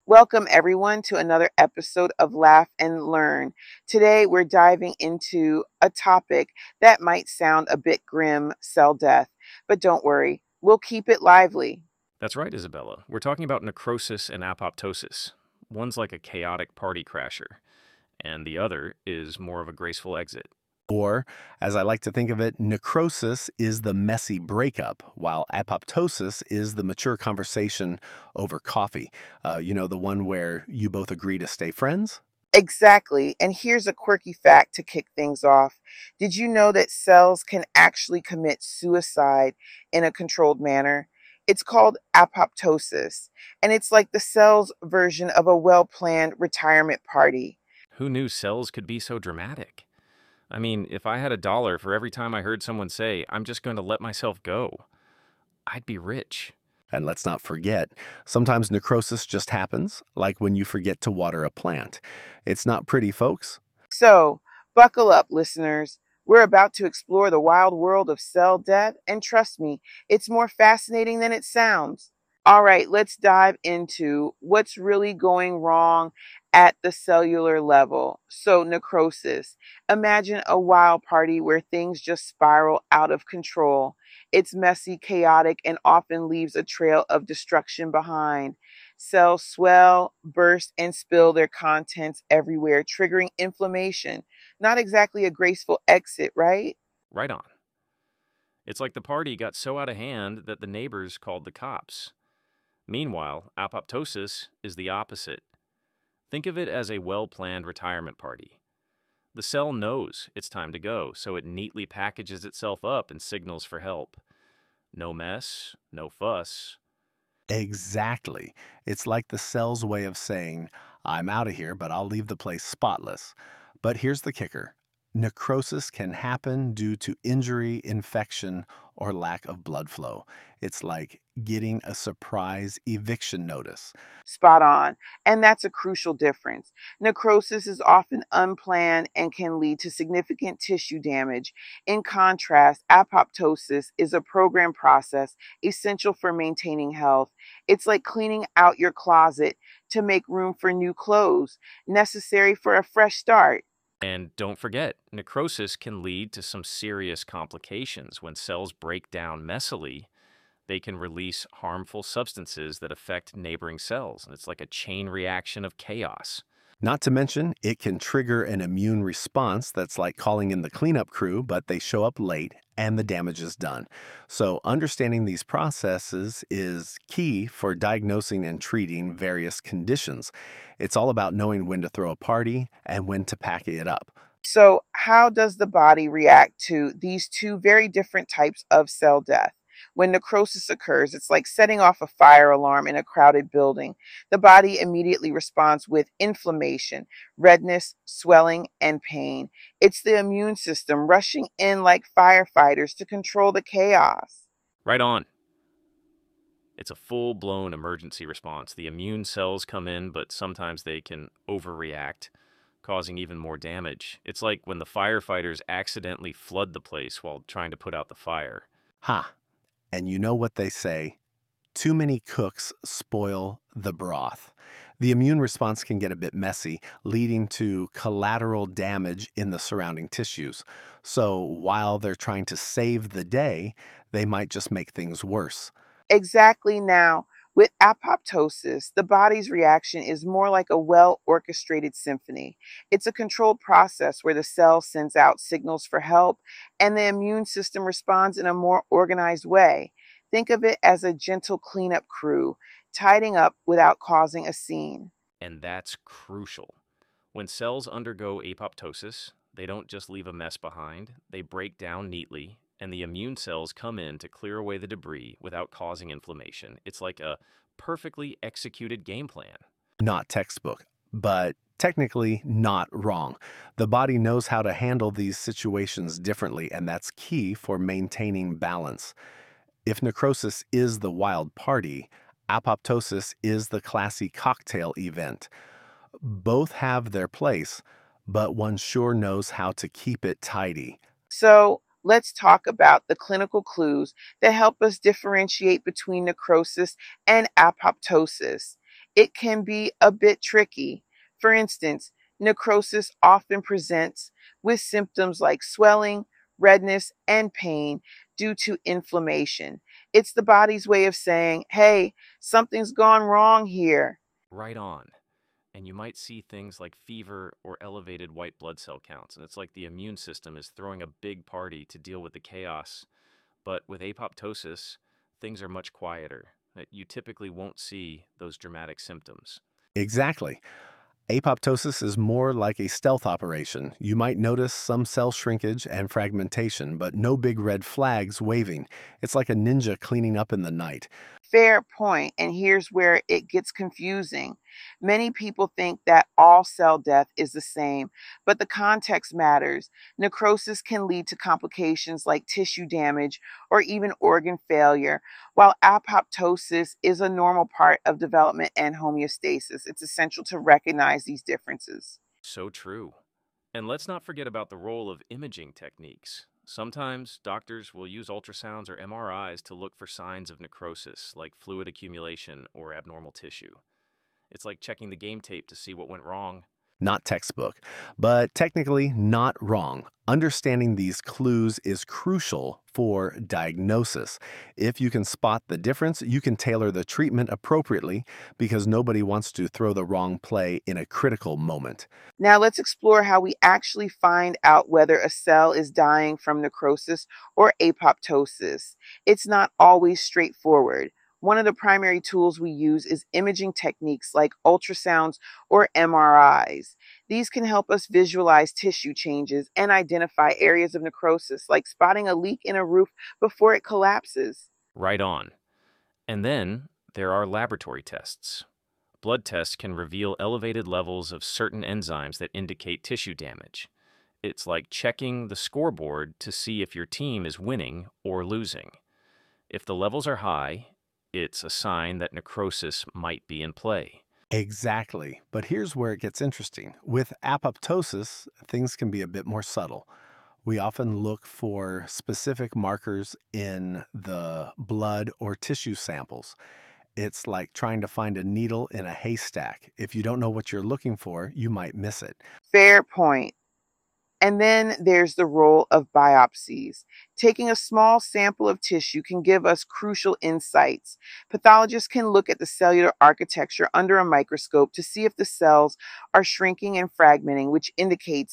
Welcome, everyone, to another episode of Laugh and Learn. Today, we're diving into a topic that might sound a bit grim, cell death, but don't worry, we'll keep it lively. That's right, Isabella. We're talking about necrosis and apoptosis. One's like a chaotic party crasher, and the other is more of a graceful exit. Or, as I like to think of it, necrosis is the messy breakup, while apoptosis is the mature conversation over coffee. The one where you both agree to stay friends? Exactly. And here's a quirky fact to kick things off. Did you know that cells can actually commit suicide in a controlled manner? It's called apoptosis, and it's like the cell's version of a well planned retirement party. Who knew cells could be so dramatic? I mean, if I had $1 for every time I heard someone say, I'm just going to let myself go, I'd be rich. And let's not forget, sometimes necrosis just happens, like when you forget to water a plant. It's not pretty, folks. So, buckle up, listeners. We're about to explore the wild world of cell death, and trust me, it's more fascinating than it sounds. All right, let's dive into what's really going wrong at the cellular level. So, necrosis. Imagine a wild party where things just spiral out of control. It's messy, chaotic, and often leaves a trail of destruction behind. Cells swell, burst, and spill their contents everywhere, triggering inflammation. Not exactly a graceful exit, right? Right on. It's like the party got so out of hand that the neighbors called the cops. Meanwhile, apoptosis is the opposite. Think of it as a well planned retirement party. The cell knows it's time to go, so it neatly packages itself up and signals for help. No mess, no fuss. Exactly. It's like the cell's way of saying, I'm out of here, but I'll leave the place spotless. But here's the kicker: necrosis can happen due to injury, infection, or lack of blood flow. It's like getting a surprise eviction notice. Spot on. And that's a crucial difference. Necrosis is often unplanned and can lead to significant tissue damage. In contrast, apoptosis is a programmed process essential for maintaining health. It's like cleaning out your closet to make room for new clothes, necessary for a fresh start. And don't forget, necrosis can lead to some serious complications. When cells break down messily, they can release harmful substances that affect neighboring cells. And it's like a chain reaction of chaos. Not to mention, it can trigger an immune response that's like calling in the cleanup crew, but they show up late and the damage is done. So, understanding these processes is key for diagnosing and treating various conditions. It's all about knowing when to throw a party and when to pack it up. So, how does the body react to these two very different types of cell death? When necrosis occurs, it's like setting off a fire alarm in a crowded building. The body immediately responds with inflammation, redness, swelling, and pain. It's the immune system rushing in like firefighters to control the chaos. Right on. It's a full blown emergency response. The immune cells come in, but sometimes they can overreact, causing even more damage. It's like when the firefighters accidentally flood the place while trying to put out the fire. Ha! And you know what they say: too many cooks spoil the broth. The immune response can get a bit messy, leading to collateral damage in the surrounding tissues. So while they're trying to save the day, they might just make things worse. Exactly. Now, with apoptosis, the body's reaction is more like a well orchestrated symphony. It's a controlled process where the cell sends out signals for help and the immune system responds in a more organized way. Think of it as a gentle cleanup crew, tidying up without causing a scene. And that's crucial. When cells undergo apoptosis, they don't just leave a mess behind, they break down neatly, and the immune cells come in to clear away the debris without causing inflammation. It's like a perfectly executed game plan. Not textbook, but technically not wrong. The body knows how to handle these situations differently, and that's key for maintaining balance. If necrosis is the wild party, apoptosis is the classy cocktail event. Both have their place, but one sure knows how to keep it tidy. So, let's talk about the clinical clues that help us differentiate between necrosis and apoptosis. it can be a bit tricky. For instance, necrosis often presents with symptoms like swelling, redness, and pain due to inflammation. It's the body's way of saying, hey, something's gone wrong here. Right on. And you might see things like fever or elevated white blood cell counts. And it's like the immune system is throwing a big party to deal with the chaos. But with apoptosis, things are much quieter. You typically won't see those dramatic symptoms. Exactly. Apoptosis is more like a stealth operation. You might notice some cell shrinkage and fragmentation, but no big red flags waving. It's like a ninja cleaning up in the night. Fair point, and here's where it gets confusing. Many people think that all cell death is the same, but the context matters. Necrosis can lead to complications like tissue damage or even organ failure, while apoptosis is a normal part of development and homeostasis. It's essential to recognize these differences. So true. And let's not forget about the role of imaging techniques. Sometimes doctors will use ultrasounds or MRIs to look for signs of necrosis, like fluid accumulation or abnormal tissue. It's like checking the game tape to see what went wrong. Not textbook, but technically not wrong. Understanding these clues is crucial for diagnosis. If you can spot the difference, you can tailor the treatment appropriately because nobody wants to throw the wrong play in a critical moment. Now, let's explore how we actually find out whether a cell is dying from necrosis or apoptosis. It's not always straightforward. One of the primary tools we use is imaging techniques like ultrasounds or MRIs. These can help us visualize tissue changes and identify areas of necrosis, like spotting a leak in a roof before it collapses. Right on. And then there are laboratory tests. Blood tests can reveal elevated levels of certain enzymes that indicate tissue damage. It's like checking the scoreboard to see if your team is winning or losing. If the levels are high, it's a sign that necrosis might be in play. Exactly. But here's where it gets interesting. With apoptosis, things can be a bit more subtle. We often look for specific markers in the blood or tissue samples. It's like trying to find a needle in a haystack. If you don't know what you're looking for, you might miss it. Fair point. And then there's the role of biopsies. Taking a small sample of tissue can give us crucial insights. Pathologists can look at the cellular architecture under a microscope to see if the cells are shrinking and fragmenting, which indicates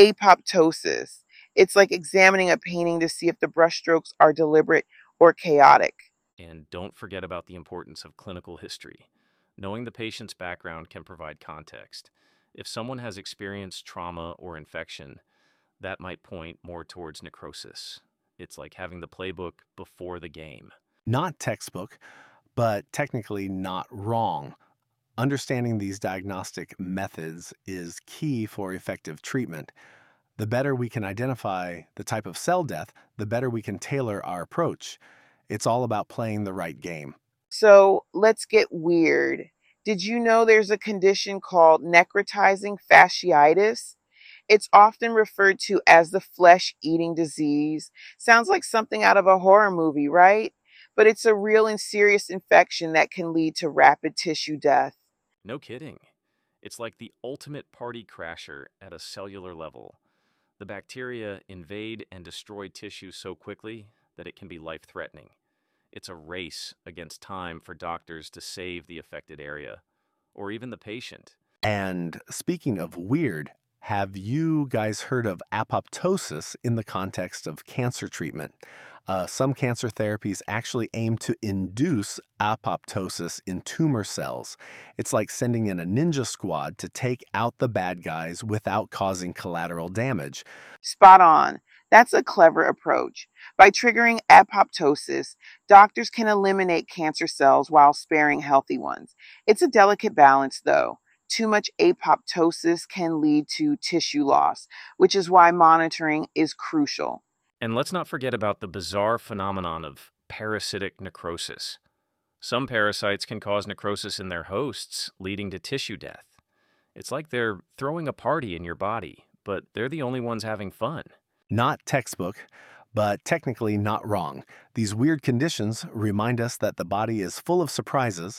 apoptosis. It's like examining a painting to see if the brushstrokes are deliberate or chaotic. And don't forget about the importance of clinical history. Knowing the patient's background can provide context. If someone has experienced trauma or infection, that might point more towards necrosis. It's like having the playbook before the game. Not textbook, but technically not wrong. Understanding these diagnostic methods is key for effective treatment. The better we can identify the type of cell death, the better we can tailor our approach. It's all about playing the right game. So let's get weird. Did you know there's a condition called necrotizing fasciitis? It's often referred to as the flesh eating disease. Sounds like something out of a horror movie, right? But it's a real and serious infection that can lead to rapid tissue death. No kidding. It's like the ultimate party crasher at a cellular level. The bacteria invade and destroy tissue so quickly that it can be life-threatening. It's a race against time for doctors to save the affected area, or even the patient. And speaking of weird, have you guys heard of apoptosis in the context of cancer treatment? Some cancer therapies actually aim to induce apoptosis in tumor cells. It's like sending in a ninja squad to take out the bad guys without causing collateral damage. Spot on. That's a clever approach. By triggering apoptosis, doctors can eliminate cancer cells while sparing healthy ones. It's a delicate balance, though. Too much apoptosis can lead to tissue loss, which is why monitoring is crucial. And let's not forget about the bizarre phenomenon of parasitic necrosis. Some parasites can cause necrosis in their hosts, leading to tissue death. It's like they're throwing a party in your body, but they're the only ones having fun. Not textbook, but technically not wrong. These weird conditions remind us that the body is full of surprises.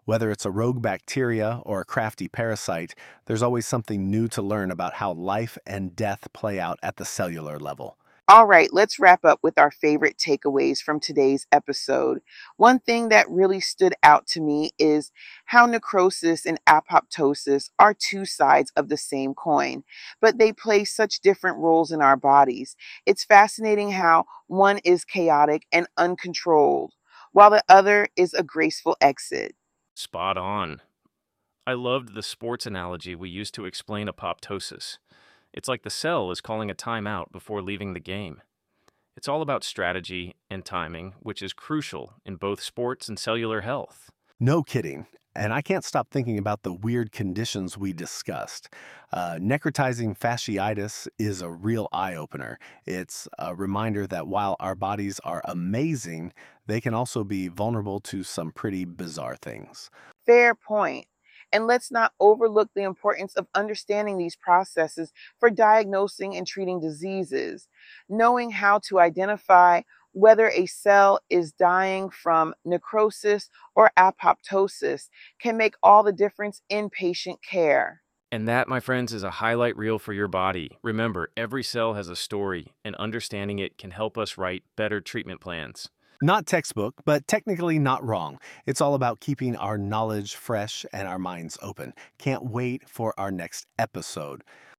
Whether it's a rogue bacteria or a crafty parasite, there's always something new to learn about how life and death play out at the cellular level. All right, let's wrap up with our favorite takeaways from today's episode. One thing that really stood out to me is how necrosis and apoptosis are two sides of the same coin, but they play such different roles in our bodies. It's fascinating how one is chaotic and uncontrolled, while the other is a graceful exit. Spot on. I loved the sports analogy we used to explain apoptosis. It's like the cell is calling a timeout before leaving the game. It's all about strategy and timing, which is crucial in both sports and cellular health. No kidding. And I can't stop thinking about the weird conditions we discussed. Necrotizing fasciitis is a real eye-opener. It's a reminder that while our bodies are amazing, they can also be vulnerable to some pretty bizarre things. Fair point. And let's not overlook the importance of understanding these processes for diagnosing and treating diseases. Knowing how to identify whether a cell is dying from necrosis or apoptosis can make all the difference in patient care. And that, my friends, is a highlight reel for your body. Remember, every cell has a story, and understanding it can help us write better treatment plans. Not textbook, but technically not wrong. It's all about keeping our knowledge fresh and our minds open. Can't wait for our next episode.